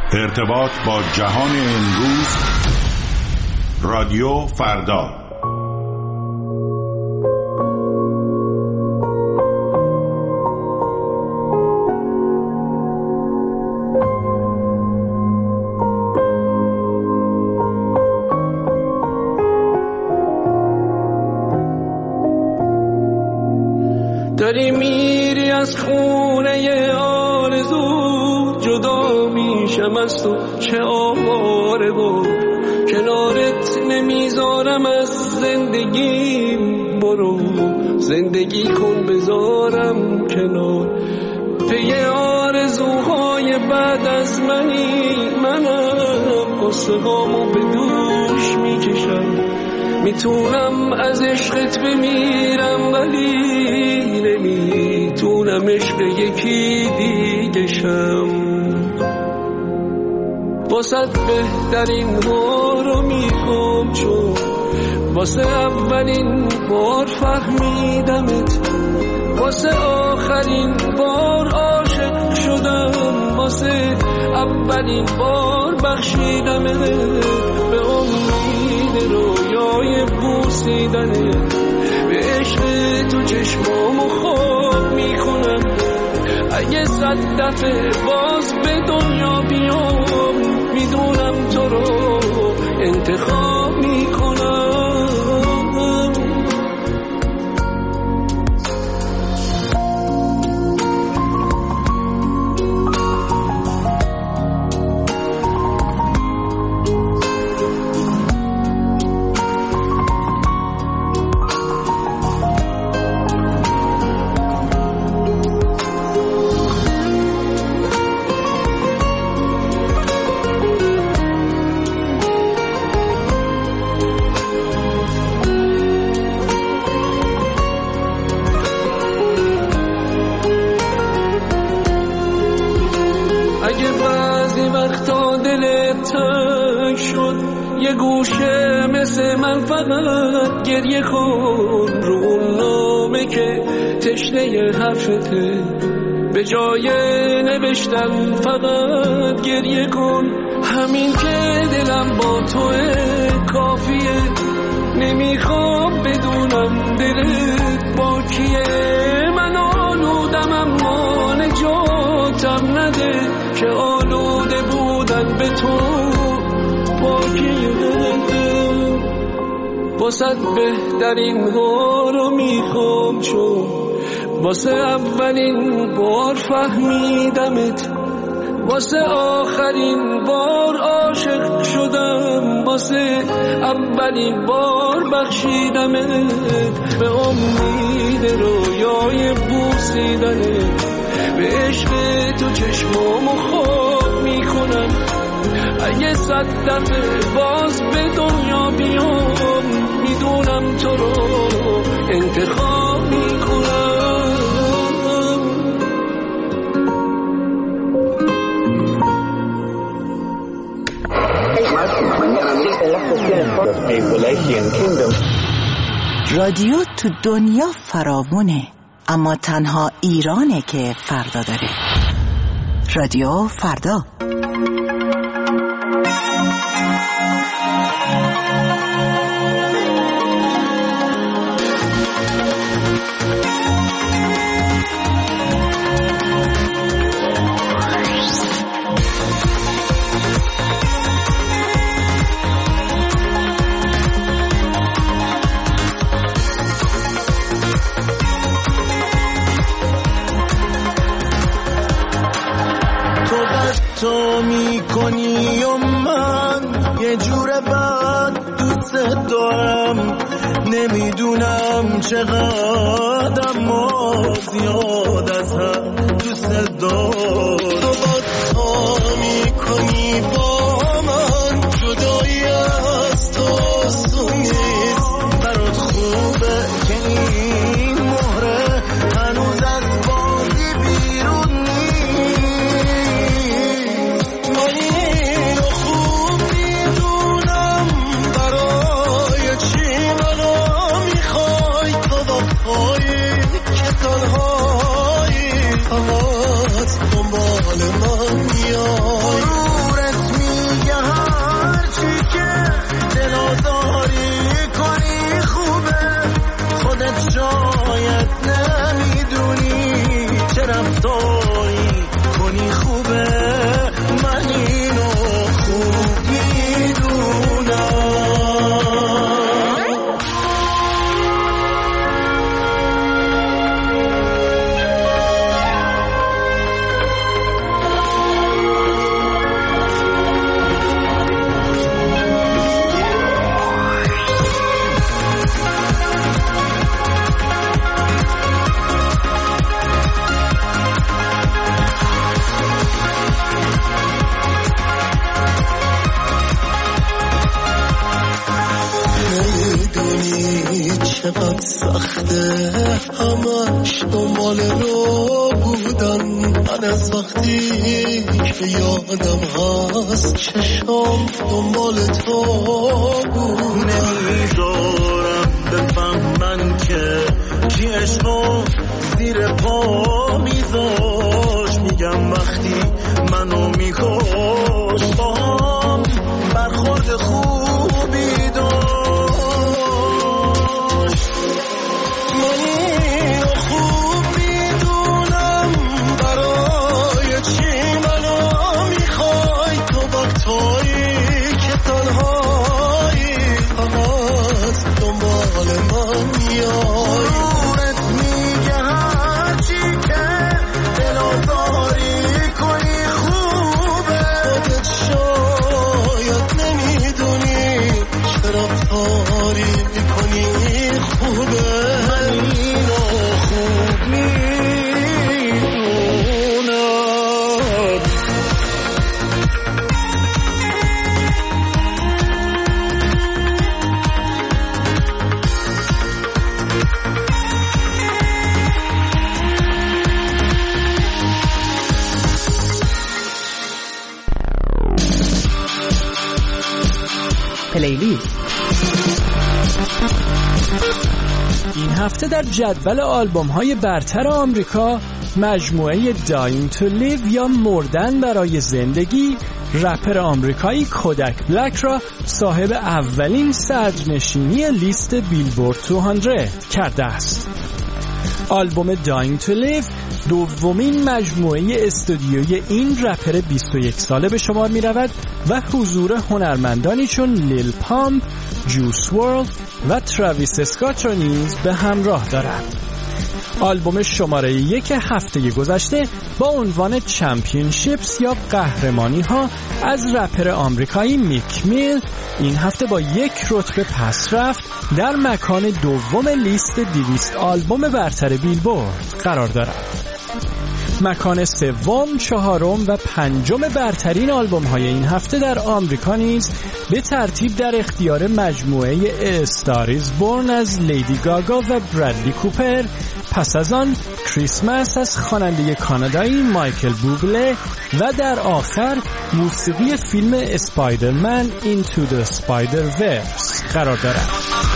ارتباط با جهان امروز، رادیو فردا. داری میری از خونه آرزو، جدا میشم از تو چه آواره بود، کنارت نمیذارم از زندگیم، برو زندگی کن بذارم کنار. پی آرزوهای بعد از منم قصه‌هامو به دوش میکشم، میتونم از عشقت بمیرم ولی نمیتونم عشق یکی دیگه شم. واسه بهترین ها رو میخوام، چون واسه اولین بار فهمیدمت، واسه آخرین بار عاشق شدم، واسه اولین بار بخشیدمت، به امید رویای بوسیدنت، به عشق تو چشمامو خواب میکنم. اگه 100 دفعه باز به دنیا بیام، میدونم تو رو انتخاب میکنم. اگه بعضی وقتا دلت تنگ شد، یه گوشه مثل من فقط گریه کن، رو اون نامه که تشنه حرفته، به جای نوشتن فقط گریه کن. همین که دلم با توه کافیه، نمیخوام بدونم دلت با کیه. من آلودم اما نجاتم نده، که آلوده بودن به تو پاکیه. واسه بهترین ها رو میخوام، چون واسه اولین بار فهمیدمت، واسه آخرین بار عاشق شدم، واسه اولین بار بخشیدمت، به امید رویای بوسیدنت، به عشق تو چشمامو خواب میکنم. اگه 100 دفعه باز به دنیا بیام، میدونم تو رو انتخاب میکنم. رادیو تو دنیا فراوونه، اما تنها ایرانه که فردا داره. رادیو فردا. تو میکنی و من یه جور بد دوست دارم، نمیدونم چقدر اما زیاد از هم دوست دارم. تو با میکنی با من، جدایی از تو سونیست، برات خوبه که این مهره هنوز از بازی بیرون نیست. من اینو خوب میدونم، برای چی منو میخوای، تو وقتایی که تنهایی فقط دنبال چقدر سخته همش دنبال رو بودن. من از وقتی که یادم هست چشم دنبال تو بود. نمیذارم بفهمن که کی عشقو زیر پا میذاش. میگم وقتی منو میکش با هم برخورد خوبی داشت. من اینو خوب میدونم برای چی منو میخوای. تو وقتایی که تنهایی فقط دنبال من میای. نورت میگه هرچی که دلاداری کنی خوبه. خودت شاید نمیدونی چرا کاری میکنی خوبه. من اینو خوب میدونم. پلیلیست. این هفته در جدول آلبوم‌های برتر آمریکا مجموعه Dying to Live یا مردن برای زندگی رپر آمریکایی کودک بلک را صاحب اولین صدرنشینی لیست بیلبورد 200 کرده است. آلبوم Dying to Live دومین مجموعه استودیویی این رپر 21 ساله به شمار می رود و حضور هنرمندانی چون لیل پامپ، جوس ورلد و تراویس اسکات را نیز به همراه دارد. آلبوم شماره 1 هفته گذشته با عنوان چمپیونشیپس یا قهرمانی ها از رپر آمریکایی میک میل این هفته با 1 رتبه پس رفت در مکان دوم لیست 200 آلبوم برتر بیلبورد قرار دارد. مکان سوم، چهارم و پنجم برترین آلبوم های این هفته در آمریکا نیز به ترتیب در اختیار مجموعه استاریز بورن از لیدی گاگا و برادلی کوپر، پس از آن کریسمس از خواننده کانادایی مایکل بوبله و در آخر موسیقی فیلم اسپایدرمن اینتو دی اسپایدرورس قرار دارد.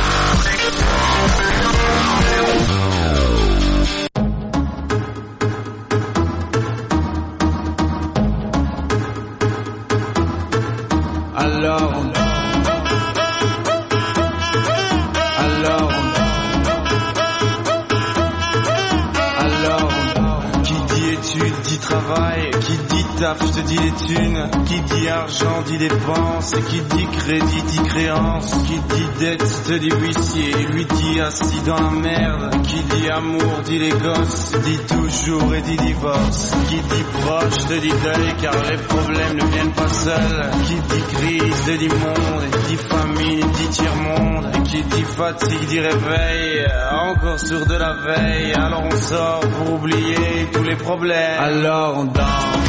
Qui dit taf te dit les thunes, qui dit argent dit dépenses, qui dit crédit dit créance, qui dit dette te dit huissier, lui dit assis dans la merde, qui dit amour dit les gosses, dit toujours et dit divorce, qui dit proche te dit deuil car les problèmes ne viennent pas seuls, qui dit crise te dit monde, dit famine dit tiers-monde, et qui dit fatigue dit réveil, encore sourd de la veille, alors on sort pour oublier tous les problèmes, alors on danse.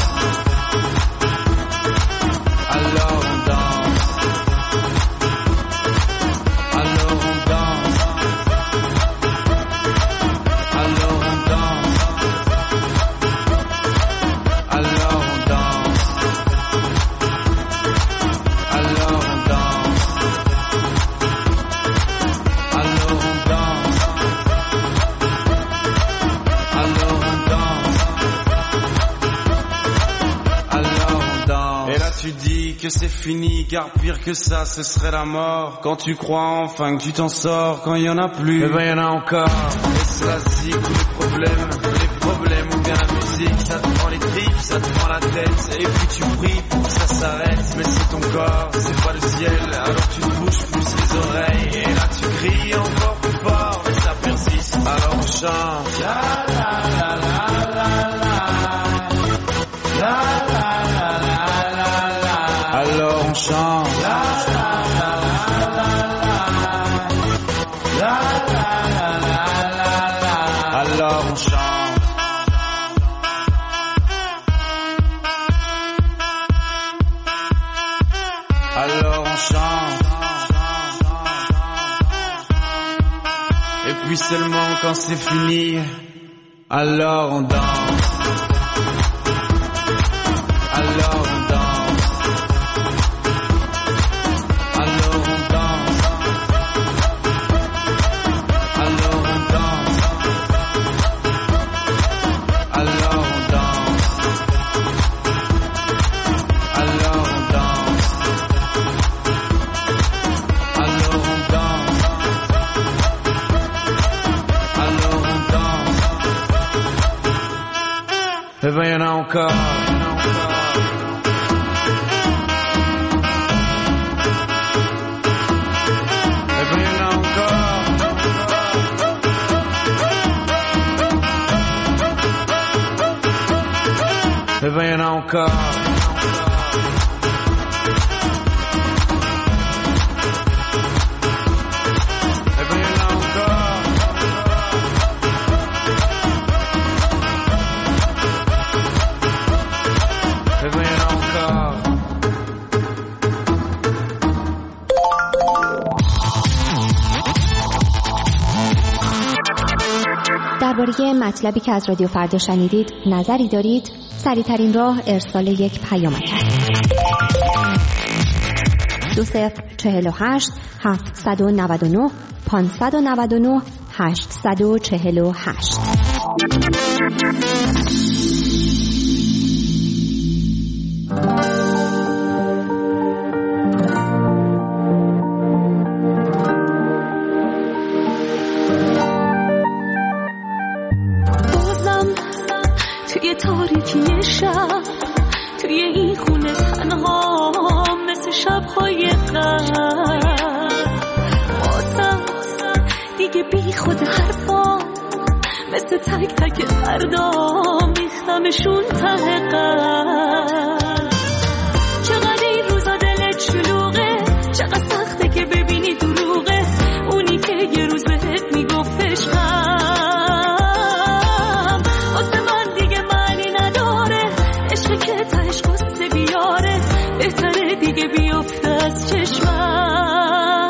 Alors on danse. Alors on danse. Alors on danse. Alors on danse. Alors on danse. Alors on danse. Alors on danse. Et là tu dis que c'est fini car pire que ça ce serait la mort. Quand tu crois enfin que tu t'en sors, quand il y en a plus, eh ben y en a encore. Et cela zig tous les problèmes ou bien la musique, ça te prend les tripes, ça te prend la tête. Et puis tu pries pour que ça s'arrête, mais c'est ton corps, c'est pas le ciel. Alors tu te bouges plus les oreilles et là tu cries encore plus fort, mais ça persiste. Alors on chante. La la la la la la. La la la la la la. Alors on chante. La la la la la la. La la la la la la. Alors on chante. Alors on chante. puis seulement quand c'est fini, alors on danse. Alors on danse. Alors on danse. Alors on danse. Alors on danse. Alors on danse. Alors on danse. Alors on danse. Et ben y'en a encore. Et ben y'en a encore. Et ben y'en a encore. Et ben y'en a encore. درباره مطلبی که از رادیو فردا شنیدید نظری دارید؟ سریع‌ترین راه ارسال یک پیامک است. 2048 799 599 848. توی تاریکی شب، توی این خونه تنها مثل شب‌های قبل، واسم دیگه بی خود حرفا مثل تک تک فردا میختمشون ته قلب. چقدر این روزا دلت شلوغه، چقدر سخته که ببینی دروغه اونی که یه روز بهت میگفتش بهتره دیگه بیفته از چشمم.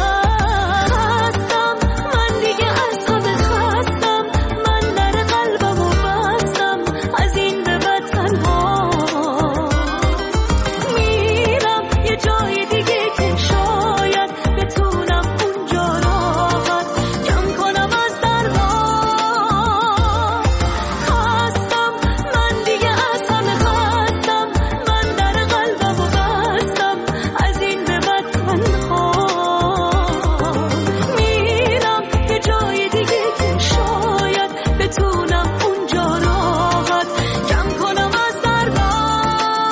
خستم من دیگه از همه خستم، من در قلبمو بستم از این به بعد تنها میرم یه جای دیگه که شاید بتونم اونجا راحت کم کنم از دردام. خستم من دیگه از همه خستم، من در قلبمو بستم از این به بعد تنها میرم یه جای دیگه که شاید بتونم اونجا راحت کم کنم از دردام.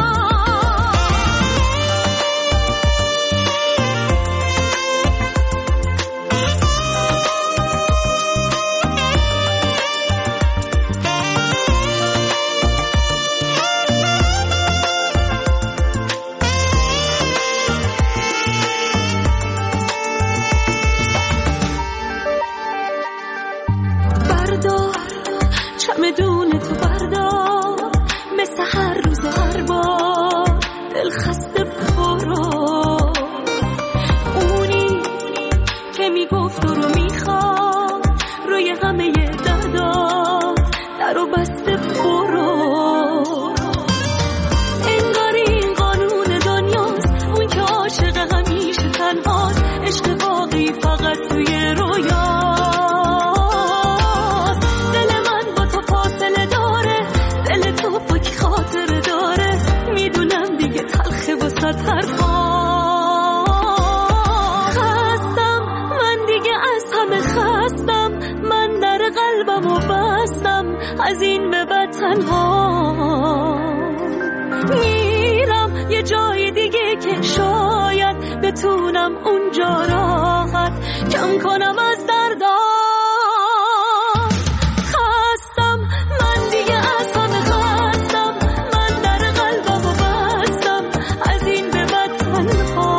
بردار چمدون تو بردار، مثل هر روز هر بار دل خسته برو. اونی که میگفت رو میخوام روی همه دردا درو بسته برو. انگار این قانون دنیاست، اون که عاشق همیشه تنهاست، عشق واقعی فقط توی رویا. خستم من دیگه از همه خستم، من در قلبمو بستم از این به بعد تنها میرم یه جای دیگه که شاید بتونم اونجا راحت کم کنم از دردام. خستم من دیگه از همه خستم، من در قلبمو بستم از این به بعد تنها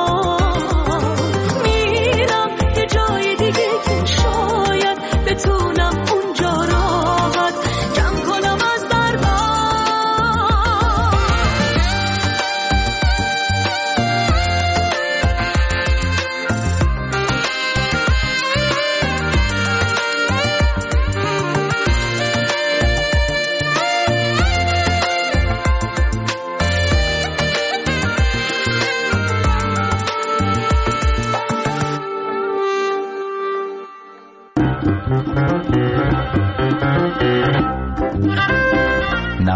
میرم یه جای دیگه که شاید بتونم اونجا راحت کم کنم از دردام.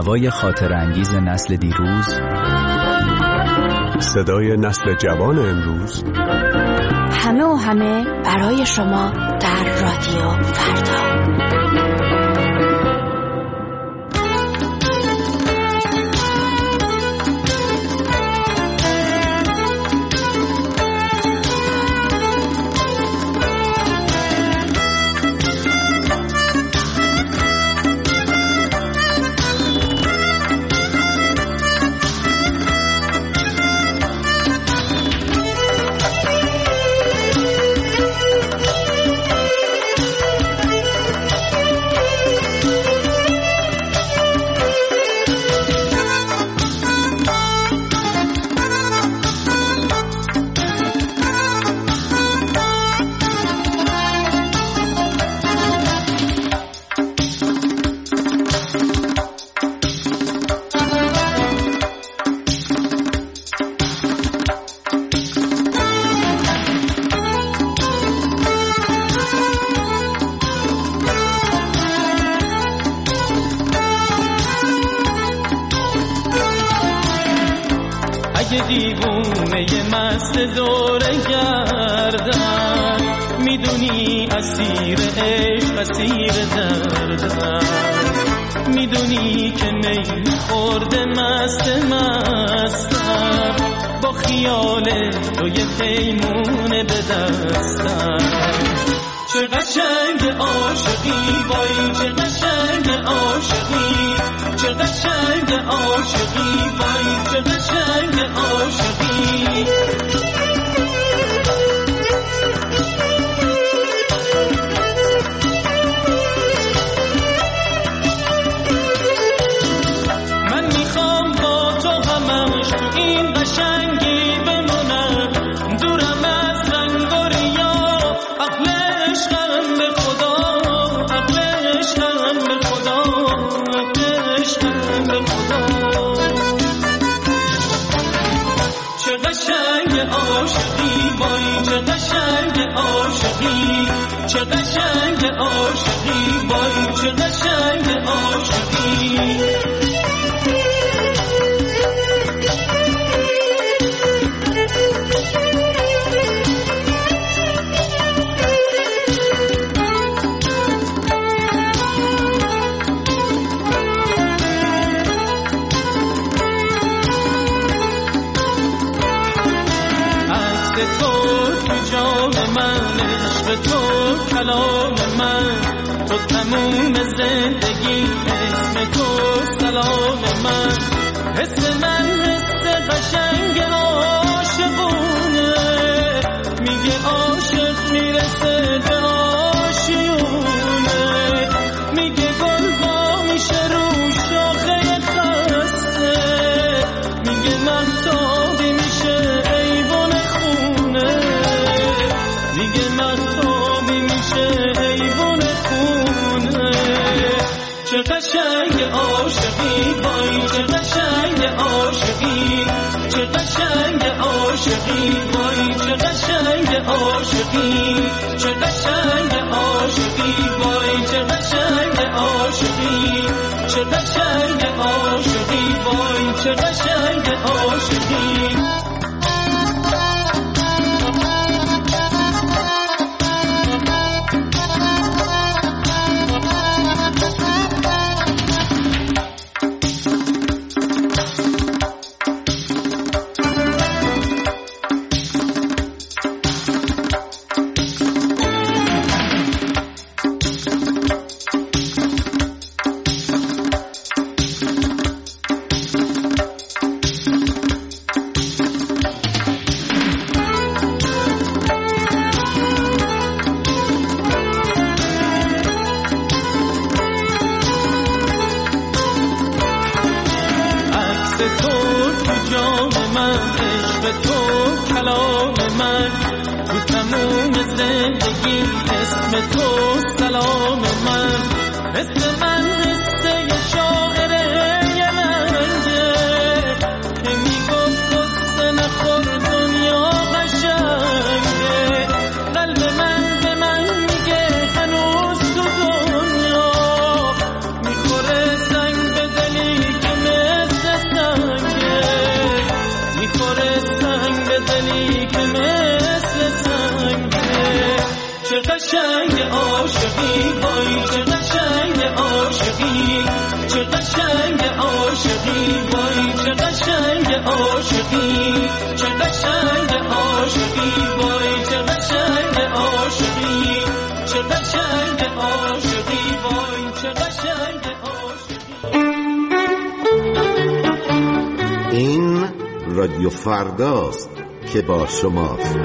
هوای خاطر انگیز نسل دیروز، صدای نسل جوان امروز، همه و همه برای شما در رادیو فردا. دیوونه مست دوره گردن، میدونی اسیر عشق اسیر دردن، میدونی که می خورده مست مستم، با خیال توی پیمونه به دستم. چه قشنگ عاشقی وای، چه قشنگ عاشقی، چه قشنگ عاشقی وای، چه قشنگ عاشقی. من میخوام با تو همش این قشنگی بمونم، دورم از رنگ و ریا، عقل عشقم به خدا، عقل عشقم به خدا، عقل عشقم به خدا. چه قشنگ عاشقی وای، چه قشنگ عاشقی، چه قشنگ عاشقی وای، چه قشنگ عاشقی. تو کلام من، تو تموم زندگی، اسم تو سلام من، حس من حس قشنگ عاشقونه، میگه عاشق میرسه به آشیونه، میگه گل با میشه رو شاخه خسته، میگه مهتابی میشه ایوان خونه، میگه مهتابی میشه ایوان خونه. چه قشنگ عاشقی وای، چه قشنگ عاشقی، چه قشنگ عاشقی وای، چه قشنگ عاشقی، چه قشنگ عاشقی وای، چه قشنگ عاشقی، چه قشنگ عاشقی وای، چه قشنگ عاشقی. قشنگ عاشقی وای چه قشنگ عاشقی چه قشنگ عاشقی وای چه قشنگ عاشقی چه قشنگ عاشقی وای چه قشنگ عاشقی چه قشنگ عاشقی وای چه قشنگ عاشقی. این رادیو فرداست که با شماست.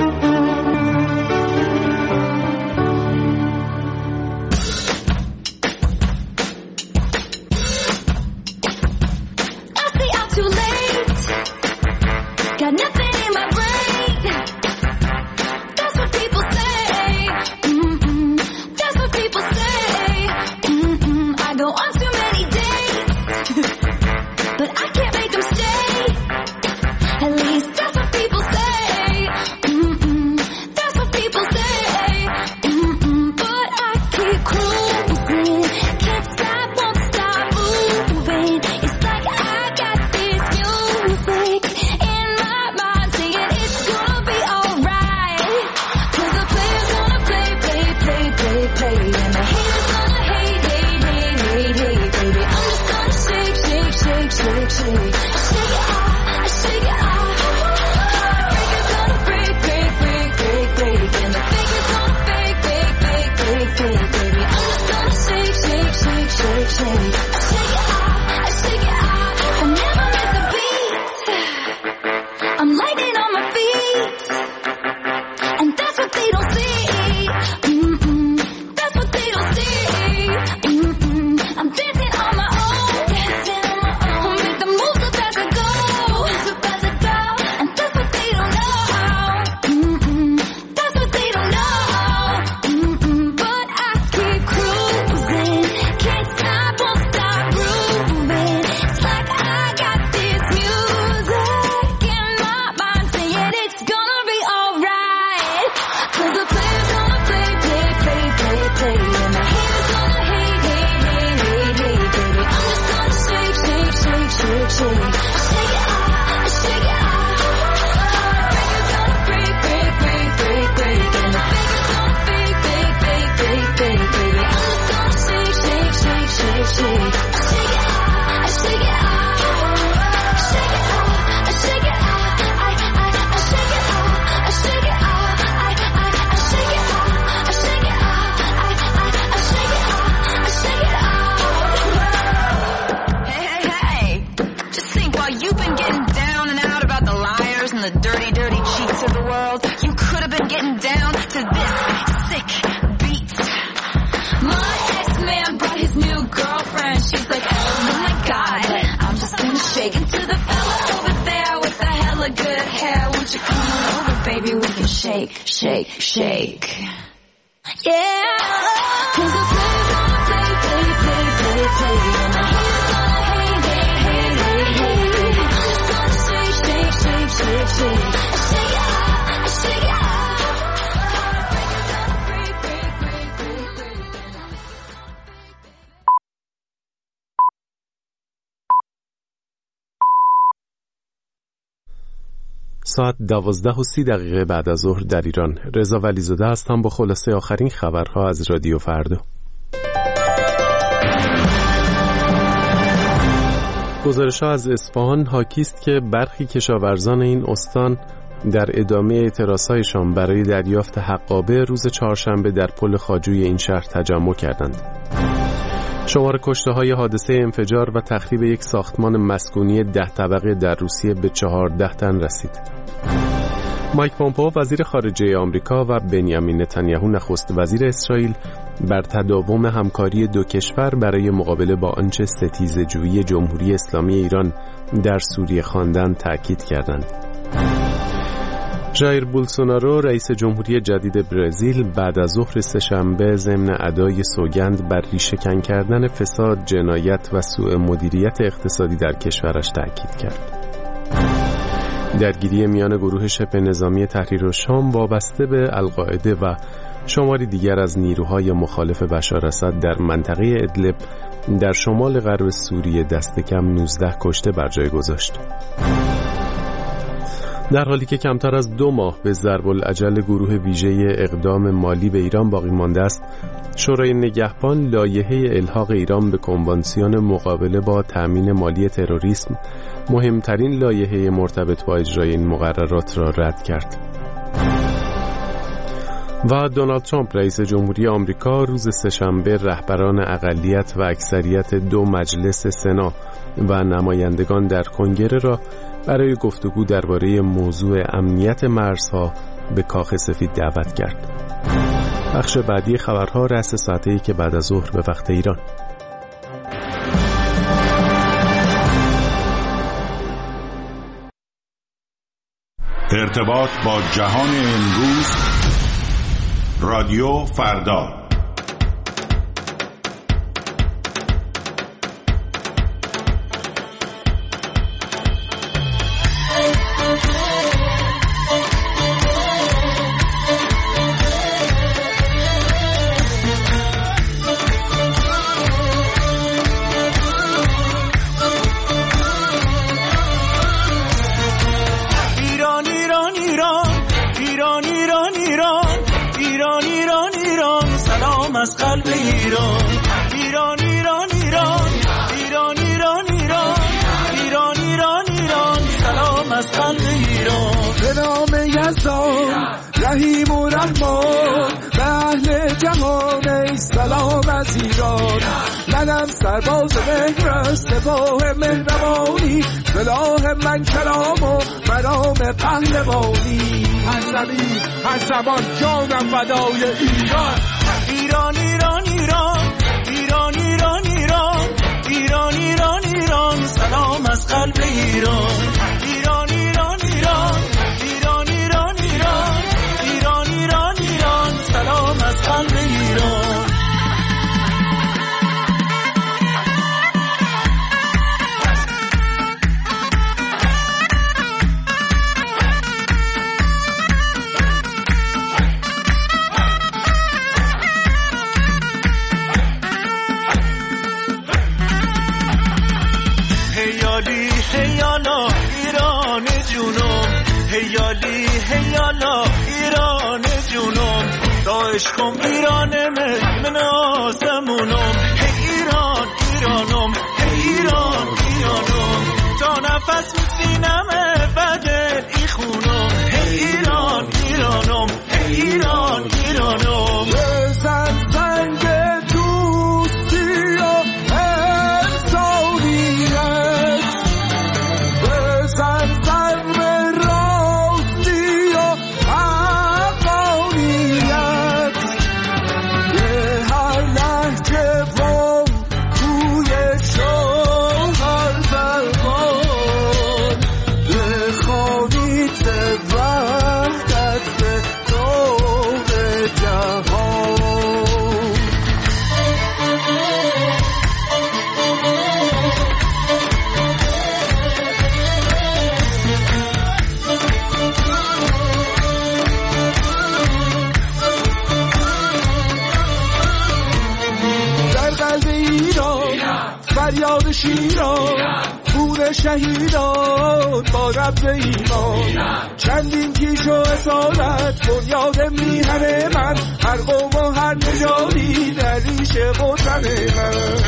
ساعت 12:30 بعد از ظهر در ایران. رضا ولیزاده هستم با خلاصه آخرین خبرها از رادیو فردا. گزارش‌ها از اصفهان حاکی است که برخی کشاورزان این استان در ادامه اعتراض‌هایشان برای دریافت حقابه روز چهارشنبه در پل خواجوی این شهر تجمع کردند. شمار کشته‌های حادثه انفجار و تخریب یک ساختمان مسکونی 10 طبقه در روسیه به 14 تن رسید. مایک پومپئو وزیر خارجه آمریکا و بنیامین نتانیاهو نخست وزیر اسرائیل بر تداوم همکاری دو کشور برای مقابله با آنچه ستیزه‌جویی جمهوری اسلامی ایران در سوریه خواندند تأکید کردند. ژایر بولسونارو رئیس جمهوری جدید برزیل بعد از ظهر سه‌شنبه ضمن ادای سوگند بر ریشه‌کن کردن فساد، جنایت و سوء مدیریت اقتصادی در کشورش تأکید کرد. درگیری میان گروه شبه نظامی تحریر الشام وابسته به القاعده و شماری دیگر از نیروهای مخالف بشار اسد در منطقه ادلب در شمال غرب سوریه دست کم 19 کشته بر جای گذاشت. در حالی که کمتر از 2 ماه به ضرب الاجل گروه ویژه اقدام مالی به ایران باقی مانده است، شورای نگهبان لایحه الحاق ایران به کنوانسیون مقابله با تأمین مالی تروریسم، مهمترین لایحه مرتبط با اجرای این مقررات را رد کرد. و دونالد ترامپ رئیس جمهوری آمریکا روز سه‌شنبه رهبران اقلیت و اکثریت 2 مجلس سنا و نمایندگان در کنگره را برای گفتگو درباره موضوع امنیت مرزها به کاخ سفید دعوت کرد. بخش بعدی خبرها رأس ساعته‌ای که بعد از ظهر به وقت ایران. ارتباط با جهان امروز، رادیو فردا. از قلب ایران، ایران ایران ایران، ایران ایران ایران، ایران ایران ایران، سلام از قلب ایران. به نام یزدان رحیم و رحمان، به اهل جهان ای سلام از ایران. منم سرباز مهر سپاه مهربانی، سلاح من کلام و مرام پهلوانی. هر زمین هر زمان جانم فدای ایران. ایران ایران ایران، ایران ایران ایران، ایران ایران ایران، سلام از قلب ایران. ایران ایران ایران، ایران ایران ایران، ایران ایران ایران، سلام از قلب ایران. هیالا ایران جونم، هیالی هیالا ایران جونم، داعش کن ایران من آسمونم. هی ایران ایرانم، هی ایران ایرانم، تا نفس میسینم بدل ای خونم. هی ایران ایرانم، هی ایران ایرانم. بزن زنگ دوستی و فریاد شیران، خون شهیدان با رب ایمان. چندین کیش و اصالت بنیاد میهن من، هر قوم و هر نژادی در ریش وطن من.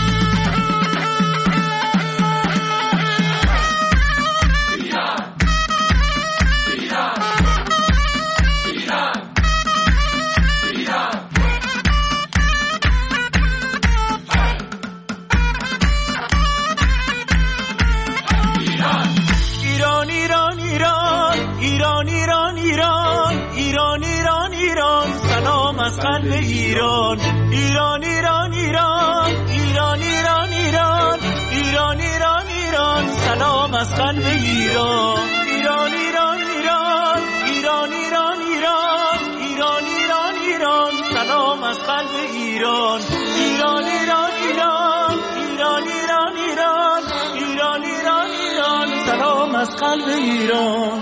از قلب ایران. ایران ایران ایران، ایران ایران ایران، ایران ایران ایران، سلام از قلب ایران. ایران ایران ایران، ایران ایران ایران، ایران ایران ایران، سلام از قلب ایران. ایران ایران ایران، ایران ایران ایران، ایران ایران ایران، سلام از قلب ایران.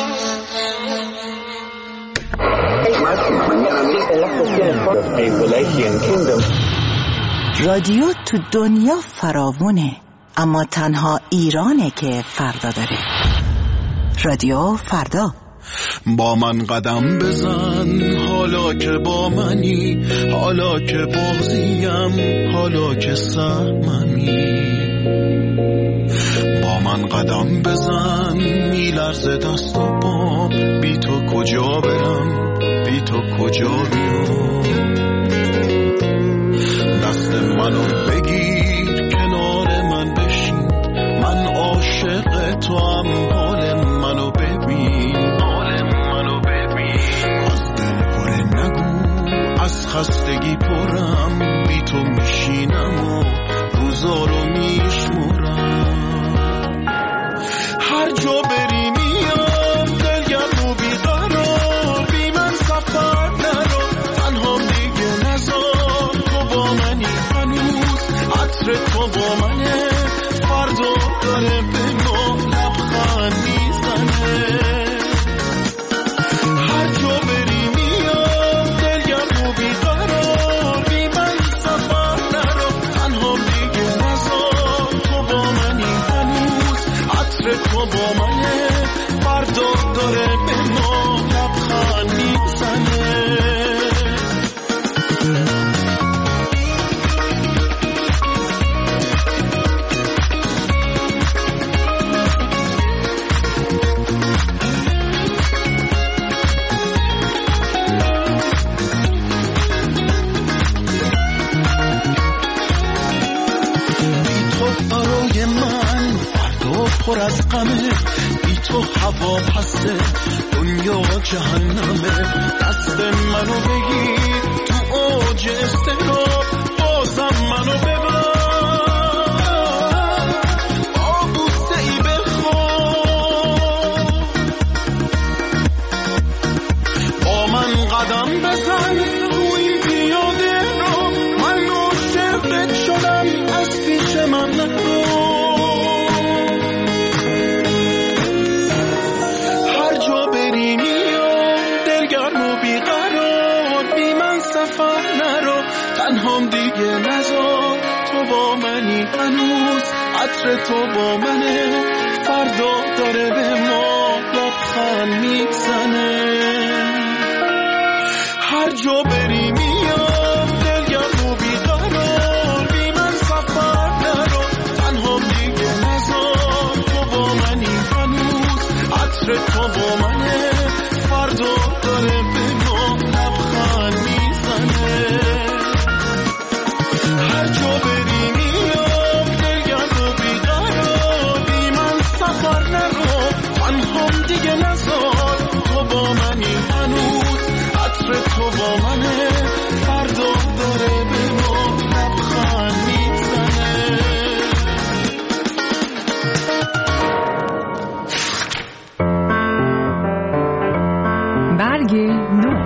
رادیو تو دنیا فراوونه، اما تنها ایرانه که فردا داره. رادیو فردا. با من قدم بزن حالا که با منی، حالا که بازیم، حالا که سهممی. با من قدم بزن میلرزه دست و پام، بی تو کجا برم، بی تو کجا بیام. دست منو بگیر کنار من بشین، من عاشق تو هم، حال منو ببین، حال منو ببین. از دل پره نگو، از خستگی پرم، بی تو میشینم و روزا رو میشمرم. هر جا بری میام دلگرم و بیقرار، بی من سفر نرو، تنها دیگه نزار. تو با منی هنوز، عطر تو با منه، فردا داره به ما لبخند میزنه. هر جا بری میام دلگرم و بیقرار، بی من سفر نرو، تنها دیگه نزار. تو با منی هنوز، عطر تو با منه، فردا داره به ما لبخند میزنه. پر از غمه، بی تو هوا پسه، دنیا جهنمه. دست منو بگیر تو اوج استراب، بازم منو ببر، آبوسه ای بخواب. با من قدم بزن تو این پیاده رو، من عاشقت شدم، از پیش من نرو. تنهام دیگه نزار، تو با منی هنوز، عطر تو با منه، فردا داره به ما لبخند میزنه. هر جا بری میام دلگرم و بیقرار، بی من سفر نرو، تنهام دیگه نزار. تو با منی هنوز، عطر تو با منه، فردا داره به ما لبخند میزنه. هر جا بری میام دلگرم و بیقرار، بی من سفر نرو، تنهام دیگه نزار. تو با منی هنوز، عطر تو با منه، فردا داره به ما لبخند میزنه. برگ نو.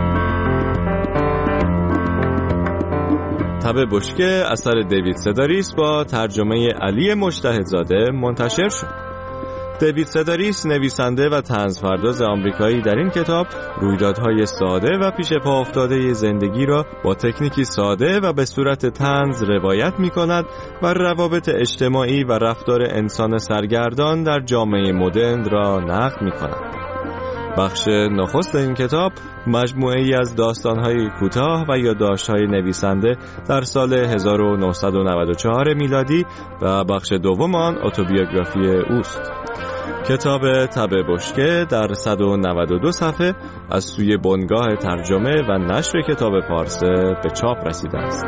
تب بشکه اثر دیوید سداریس با ترجمه علی مجتهدزاده منتشر شد. دیوید سداریس نویسنده و طنزپرداز آمریکایی در این کتاب رویدادهای ساده و پیش پا افتاده زندگی را با تکنیکی ساده و به صورت طنز روایت می‌کند و روابط اجتماعی و رفتار انسان سرگردان در جامعه مدرن را نقد می‌کند. بخش نخست این کتاب مجموعه‌ای از داستان‌های کوتاه و یادداشت‌های نویسنده در سال 1994 میلادی و بخش دوم آن اتوبیوگرافی اوست. کتاب تب بشکه در 192 صفحه از سوی بنگاه ترجمه و نشر کتاب پارسه به چاپ رسیده است.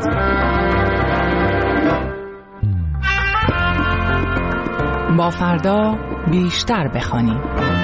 با فردا بیشتر بخوانیم.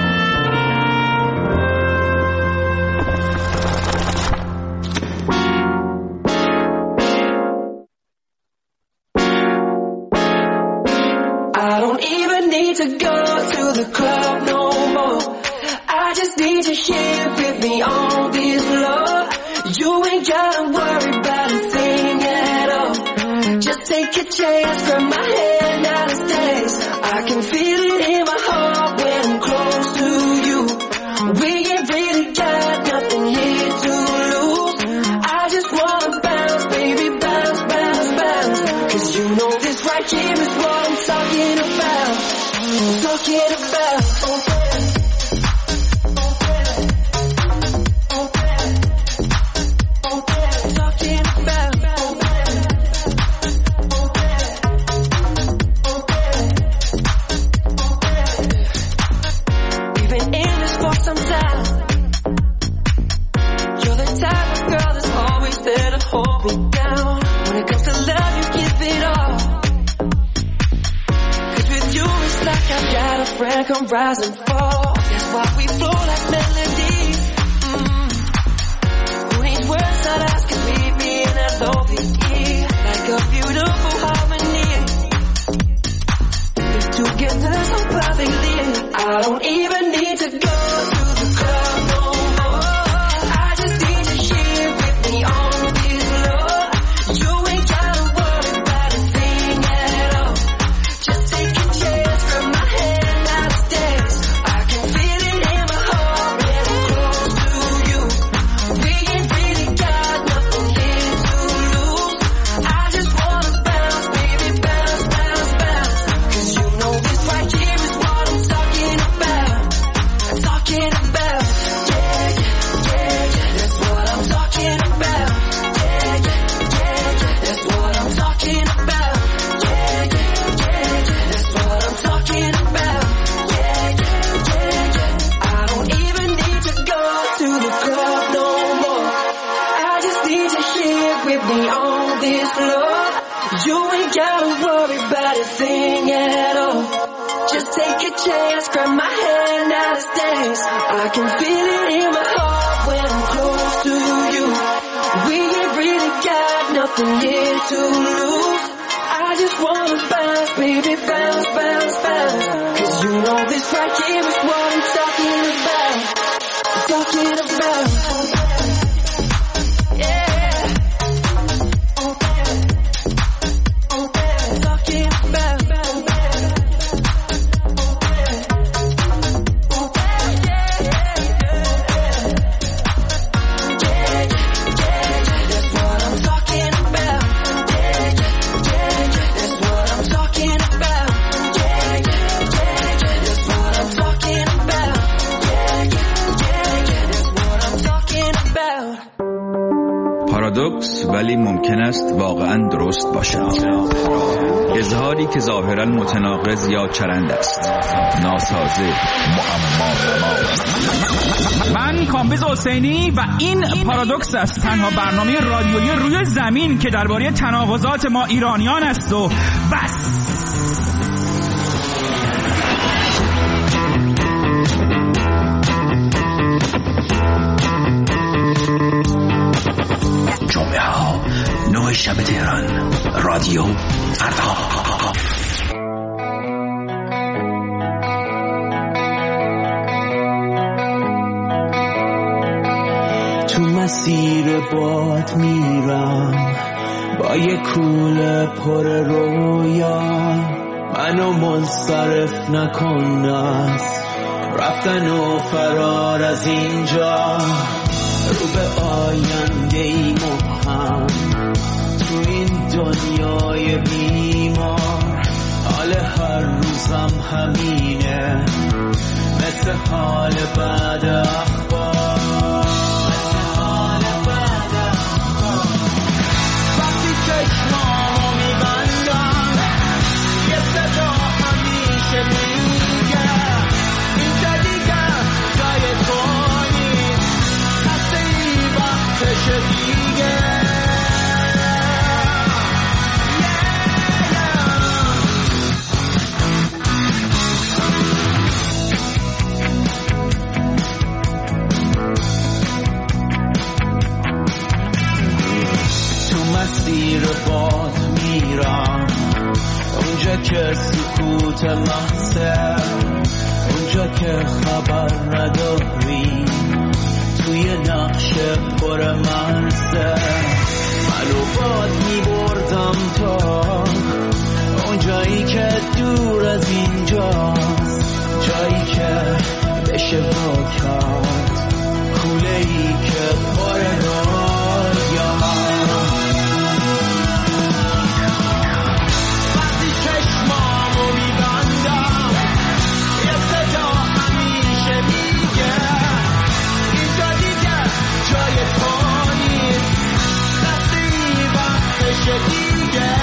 I don't even need to go to the club no more. I just need to hear with me on this love. You ain't gotta worry about a thing at all. Just take a chance from my hand out of days. I can feel it in my heart when I'm close to you. We ain't really got nothing here to lose. I just wanna bounce, baby, bounce, bounce, bounce. 'Cause you know this right here is what I'm talking about. Talking about. sometimes. You're the type of girl that's always there to hold me down. When it comes to love, you give it all. Cause with you, it's like I've got a friend come rise and fall. That's why we flow like melodies. Who needs words that ask us we be in a lonely key, like a beautiful harmony. If togethers are perfectly, I don't even need to go to the club no more. I just need you here with me on this floor. You ain't gotta worry about a thing at all. Just take a chance from my hand out of dance. I can feel it in my heart when I'm close to you. We ain't really got nothing here to lose. I just wanna bounce, baby, bounce, bounce, bounce. Cause you know this right here is what I'm talking about. I'm talking about. Yeah, yeah, yeah, yeah, that's what I'm talking about. Yeah, yeah, yeah, yeah, that's what I'm talking about. Yeah, yeah, yeah, yeah, that's what I'm talking about. Yeah, yeah, yeah, yeah. I don't even need to go to the club no more. I just need you here with me on this floor. You ain't gotta worry about a thing at all. Just take a chance, grab my hand out of dance. I can feel it in my heart when I'm close to you. We ain't really got nothing here to lose. I just wanna bounce, baby, bounce, bounce, bounce. Cause you know this right here is what I'm talking about. I'm talking about. Yeah. Talking about. پارادوکس ولی ممکن است واقعا درست باشد. اظهاری که ظاهرا متناقض یا چرند است، ناسازه، معما. من کامبیز حسینی و این پارادوکس است، تنها برنامه رادیویی روی زمین که درباره تناقضات ما ایرانیان است و بس. جمعه ها 9 شب تهران، رادیو فردا. تو مسیر باد میرم با یه کوله پر رویا، منو منصرف نکن از رفتن و فرار از اینجا. رو به آینده ایم و هم تو این دنیای بیمار، حال هر روزم همینه مثل حال بعد اخبار. وقتی چشمامو میبندم یه صدا همیشه میگه اینجا دیگه جای تو چه دیگه. تو مسیر باد میرم اونجا که سکوت محضه، اونجا که خبر نداری، توی نقش پر مرزه منو باد میبردم تا اون جایی که دور از اینجاست، جایی که بشه با کرد کوله ای که پر رویا. وقتی چشمامو میبندم یه صدا همیشه میگه جای تو نیست، خسته وقتش دیگه.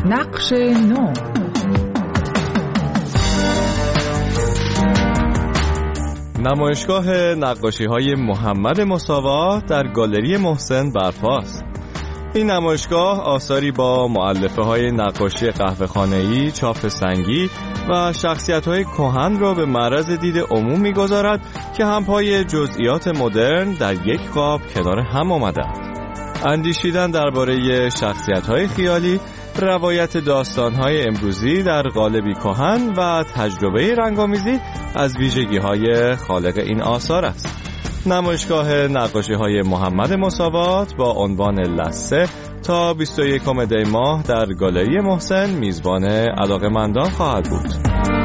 نقش نو. نمایشگاه نقاشی‌های محمد مساوات در گالری محسن برپاست. این نمایشگاه آثاری با مؤلفه‌های نقاشی قهوه‌خانه‌ای، چاپ سنگی و شخصیت‌های کهن را به معرض دید عموم می‌گذارد که همپای جزئیات مدرن در یک قاب کنار هم آمدند. اندیشیدن درباره شخصیت‌های خیالی، روایت داستان‌های امروزی در قالبی کهن و تجربه رنگامیزی از ویژگی‌های خالق این آثار است. نمایشگاه نقاشی‌های محمد مساوات با عنوان لسه تا 21 دی ماه در گالری محسن میزبان علاقه‌مندان خواهد بود.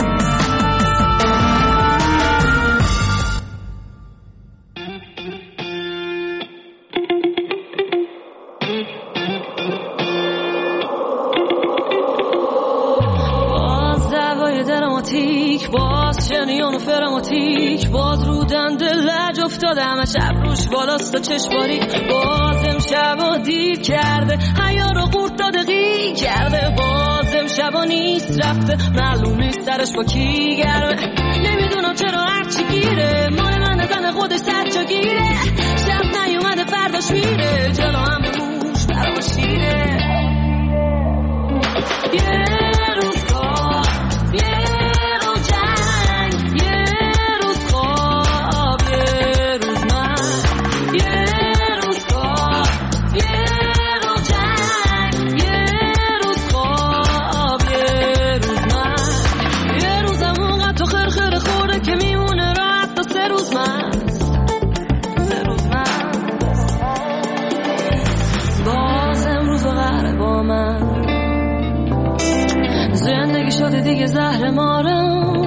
باز شنیان و فراماتیک، باز رو دنده لج افتاده همه شب روش بالاست و چشماری، باز امشبا دیر کرده حیا رو قورت داده غیر کرده، باز امشبا نیست رفته معلوم نیست سرش با کی گرمه، نمیدونم چرا هرچی گیره مال من زن خودش سرچا گیره، شب نیومده فرداش میره جلو هم روش برام شیره، یه روز کار زندگی شده دیگه زهر مارم،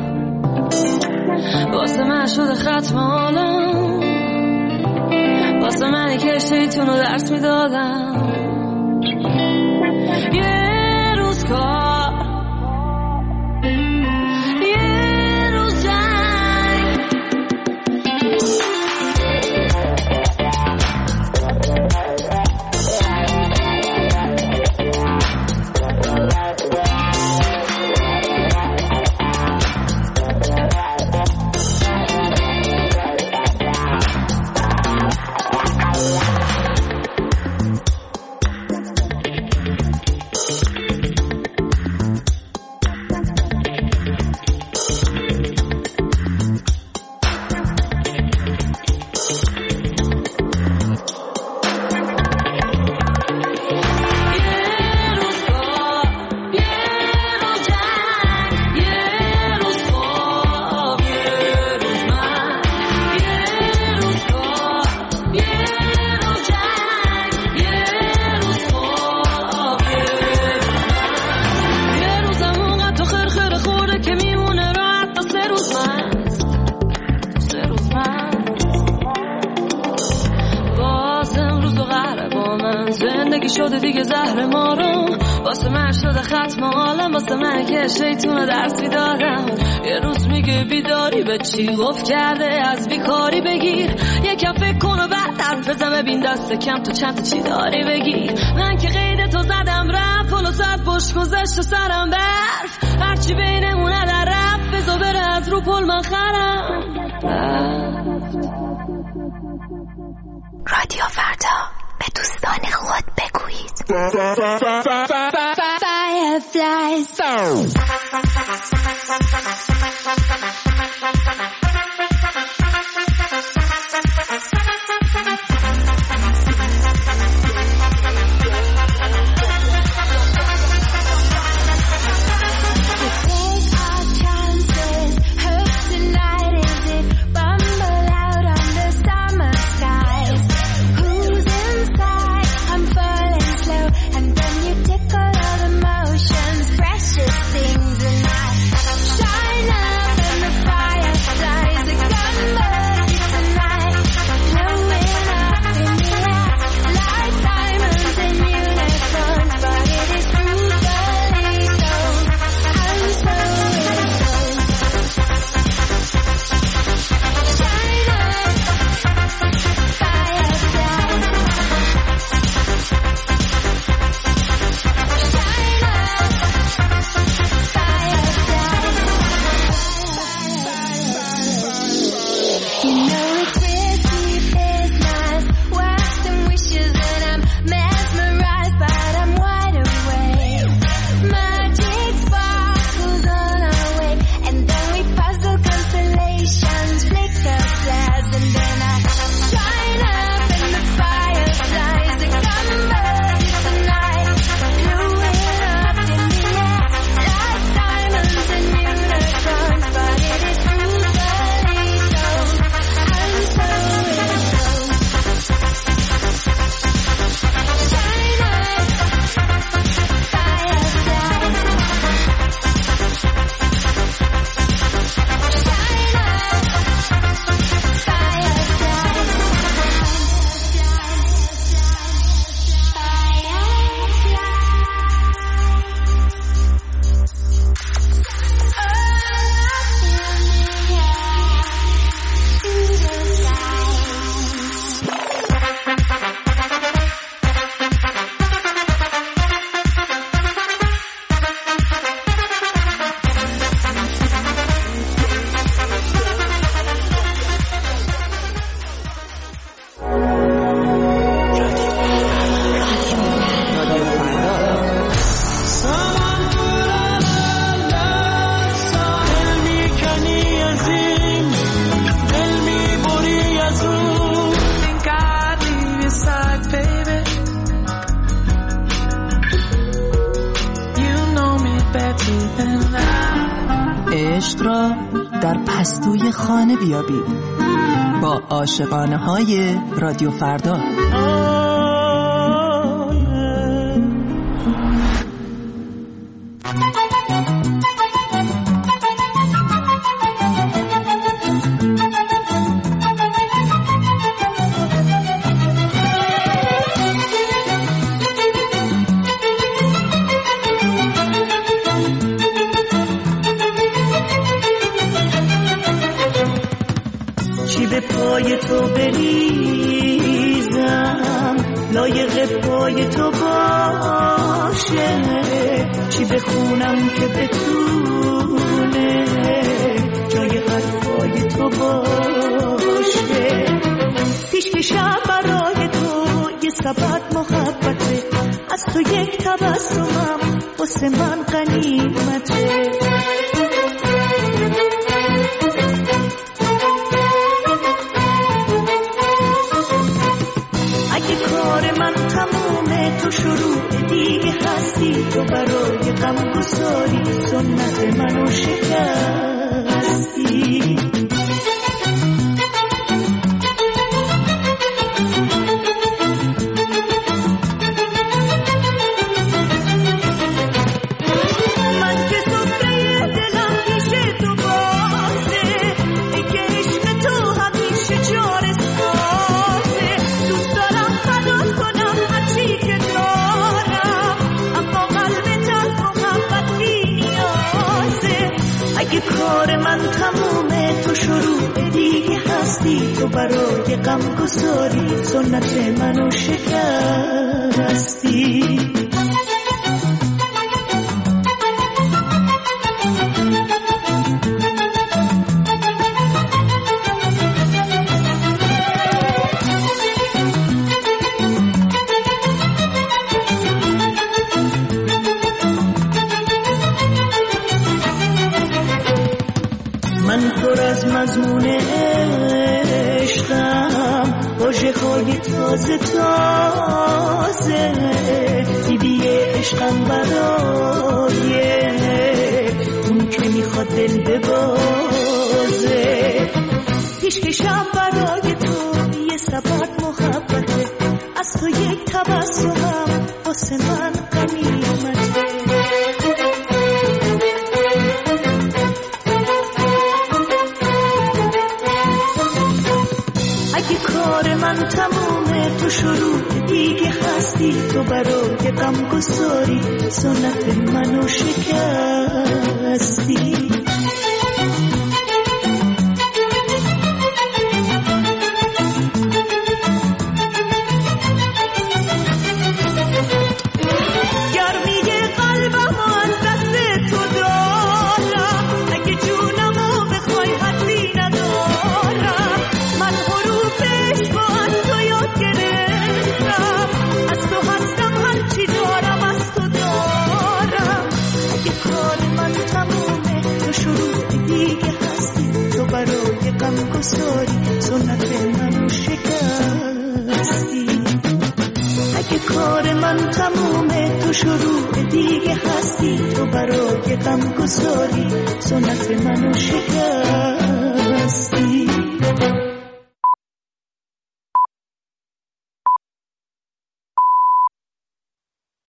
واسه من شده ختم حالم، واسه منی که شیطونو درس میدادم، یه روز کار یه روز جنگ. شده دیگه زهر ما رو، واسه من شده ختم حالم، واسه من که شیطون درسی دادم، یه روز میگه بیداری به چی گفت کرده از بیکاری بگیر، یکم فکر کن و بعد حرف بزن ببین دست کم تو چند تا چی داری بگیر، من که قید تو زدم رفت پلو ساعت بش گذشت و سرم برف، هرچی بینمونه در رفت بزا بره از رو پل من خرم. رادیو فردا به دوستان خود بگویید. Things and I shine up in the عشق را در پستوی خانه بیابید با عاشقانه های رادیو فردا. پای تو بریزم لایق پای تو باشه، چی بخونم که بتونه جای حرفای تو باشه. پیشکشم برای تو یه سبد محبته، از تو یک تبسمم واسه من غنیمته. کار من تمومه تو شروع دیگه هستی، تو برای غم گساری سنت منو شکستی. من که سفره دلم پیش تو بازه، که عشق تو همیشه جار سازه. دوست دارم فدات کنم هرچی که دارم، اما قلب تلخ محبت بی نیازه. اگه کار من تمومه تو شروع دیگه هستی، تو برای غم گساری سنت منو شکستی. من پر از مضمون عشقم، واژه‌های تازه تازه، دیدی عشقم برای اون که میخواد دل ببازه. پیشکشم برای تو یه سبد محبته، از تو یک تبسمم واسه من غنیمته. کار من تمومه تو شروع دیگه هستی، تو برای غم گساری سنت منو شکستی. گرمی قلبم از دست تو دارم، اگه جونمو بخوای حدی ندارم. من حروفش با از تو یاد گرفتم، از تو هستم هرچی دارم از تو دارم. اگه کار من تمومه تو شروع دیگه هستی، تو برای غم گساری سنت منو شکستی. اگه کار من تمومه تو شروع دیگه هستی، تو برای غم گساری سنت منو شکستی.